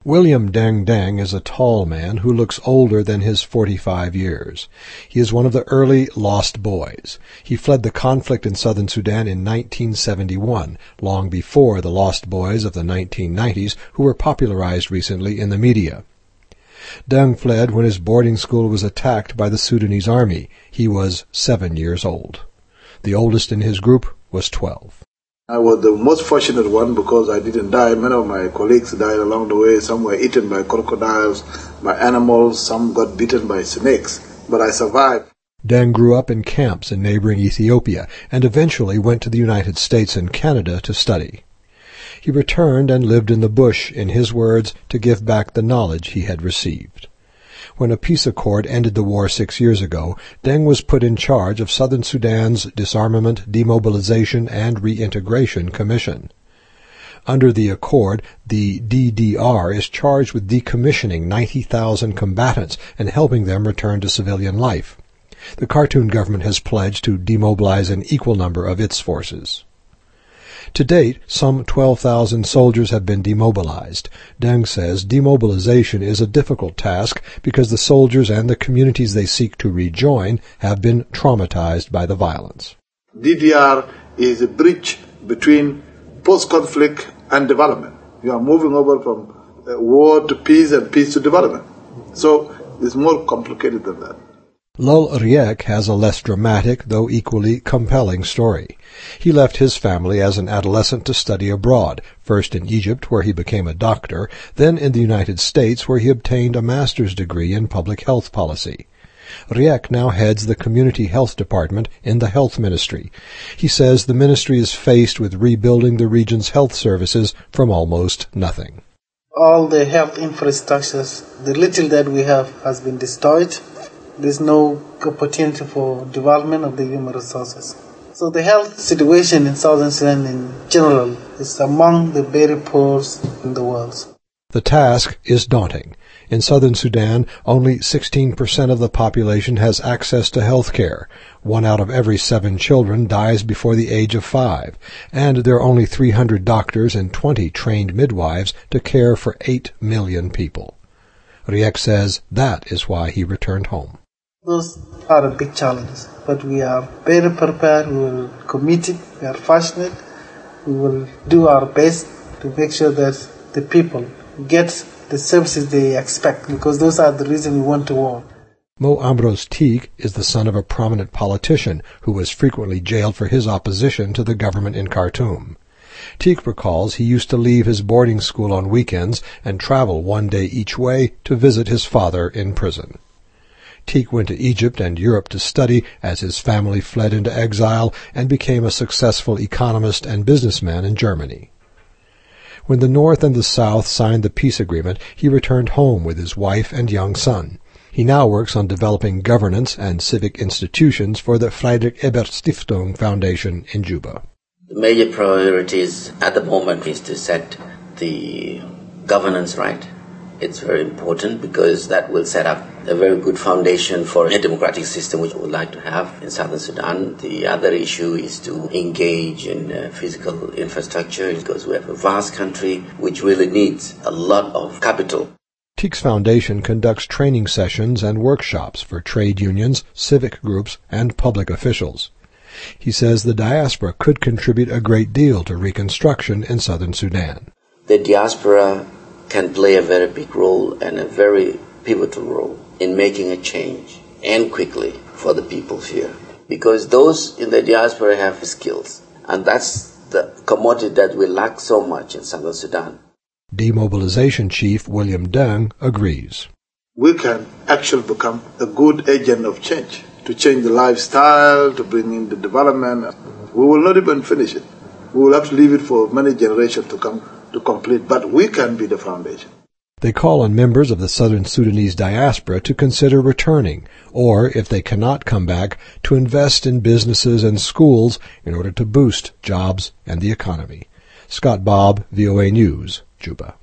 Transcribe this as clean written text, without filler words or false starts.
William Deng Deng is a tall man who looks older than his 45 years. He is one of the early lost boys. He fled the conflict in southern Sudan in 1971, long before the lost boys of the 1990s who were popularized recently in the media. Deng fled when his boarding school was attacked by the Sudanese army. He was 7 years old. The oldest in his group was 12. I was the most fortunate one because I didn't die. Many of my colleagues died along the way. Some were eaten by crocodiles, by animals. Some got bitten by snakes. But I survived. Deng grew up in camps in neighboring Ethiopia and eventually went to the United States and Canada to study. He returned and lived in the bush, in his words, to give back the knowledge he had received. When a peace accord ended the war 6 years ago, Deng was put in charge of Southern Sudan's Disarmament, Demobilization, and Reintegration Commission. Under the accord, the DDR is charged with decommissioning 90,000 combatants and helping them return to civilian life. The Khartoum government has pledged to demobilize an equal number of its forces. To date, some 12,000 soldiers have been demobilized. Deng says demobilization is a difficult task because the soldiers and the communities they seek to rejoin have been traumatized by the violence. DDR is a bridge between post-conflict and development. You are moving over from war to peace and peace to development. So it's more complicated than that. Lul Riek has a less dramatic, though equally compelling story. He left his family as an adolescent to study abroad, first in Egypt, where he became a doctor, then in the United States, where he obtained a master's degree in public health policy. Riek now heads the Community Health Department in the Health Ministry. He says the ministry is faced with rebuilding the region's health services from almost nothing. All the health infrastructures, the little that we have has been destroyed. There's no opportunity for development of the human resources. So the health situation in Southern Sudan in general is among the very poorest in the world. The task is daunting. In southern Sudan, only 16% of the population has access to health care. 1 out of every 7 children dies before the age of 5, and there are only 300 doctors and 20 trained midwives to care for 8 million people. Riek says that is why he returned home. Those are a big challenges, but we are very prepared, we are committed, we are passionate, we will do our best to make sure that the people get the services they expect, because those are the reasons we want to war. Mo Ambrose Teague is the son of a prominent politician who was frequently jailed for his opposition to the government in Khartoum. Teague recalls he used to leave his boarding school on weekends and travel 1 day each way to visit his father in prison. Teague went to Egypt and Europe to study as his family fled into exile and became a successful economist and businessman in Germany. When the North and the South signed the peace agreement, he returned home with his wife and young son. He now works on developing governance and civic institutions for the Friedrich Ebert Stiftung Foundation in Juba. The major priorities at the moment is to set the governance right. It's very important because that will set up a very good foundation for a democratic system which we would like to have in Southern Sudan. The other issue is to engage in physical infrastructure because we have a vast country which really needs a lot of capital. Teague's foundation conducts training sessions and workshops for trade unions, civic groups, and public officials. He says the diaspora could contribute a great deal to reconstruction in southern Sudan. The diaspora can play a very big role and a very pivotal role in making a change, and quickly, for the people here. Because those in the diaspora have skills, and that's the commodity that we lack so much in southern Sudan. Demobilization Chief William Deng agrees. We can actually become a good agent of change, to change the lifestyle, to bring in the development. We will not even finish it. We will have to leave it for many generations to come to complete, but we can be the foundation. They call on members of the southern Sudanese diaspora to consider returning, or, if they cannot come back, to invest in businesses and schools in order to boost jobs and the economy. Scott Bobb, VOA News, Juba.